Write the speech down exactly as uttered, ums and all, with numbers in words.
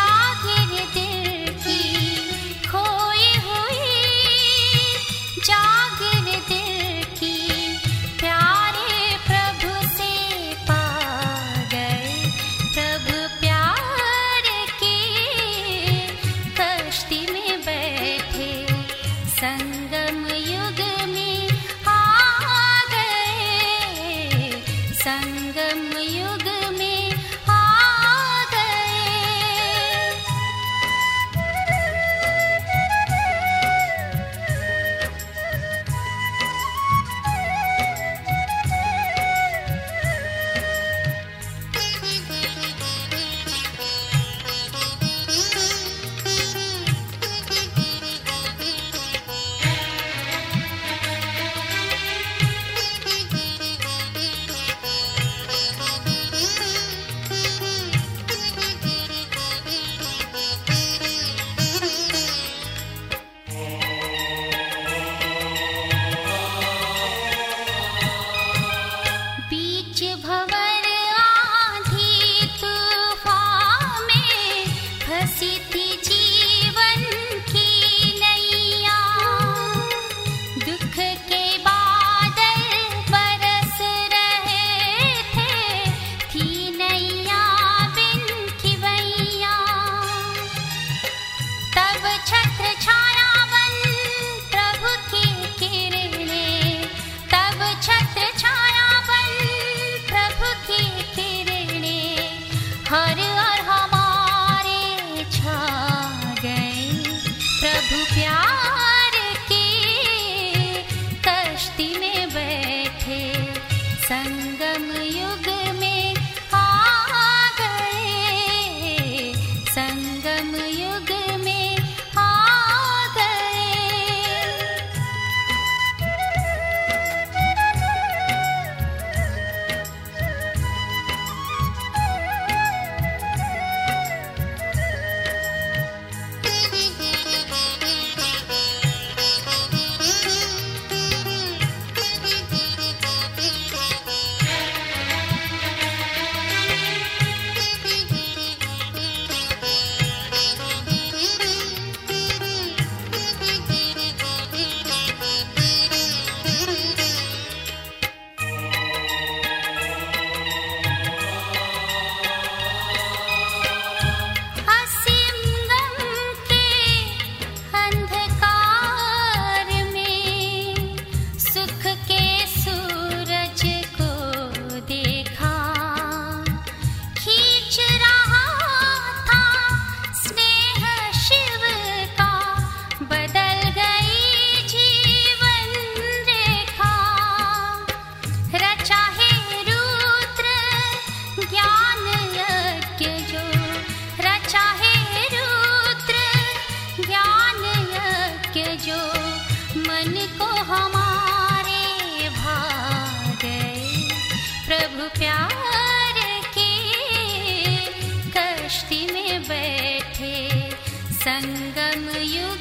जागिर दिल की खोई हुई, जागिर दिल की प्यारे प्रभु से पा गए। प्रभु प्यार की कश्ती में बैठे संगम युग में आ गए, संगम युग में आ गए। बीच भंवर आंधी तूफान में फंसी थी जीवन की नैया, दुख के बादल बरस रहे थे, थी नैया बिन खिवैया। तब छत्र छाया बन प्रभु की किरणें, तब छत्र छाया बन प्रभु की किरणें हर और हमारे छा गए। प्रभु प्यार की कश्ती में बैठे संगम युग में आ गए, संगम युग में आ गए। असीम गम के अंधकार में सुख के सूरज को देखा, खींच रहा था स्नेह शिव का, बदल गई जीवन रेखा। रचा है रुद्र ज्ञान यज्ञ जो, रचा है रुद्र ज्ञान यज्ञ जो, मन को हमारे भा गए। प्रभु प्यार की कश्ती में बैठे संगम युग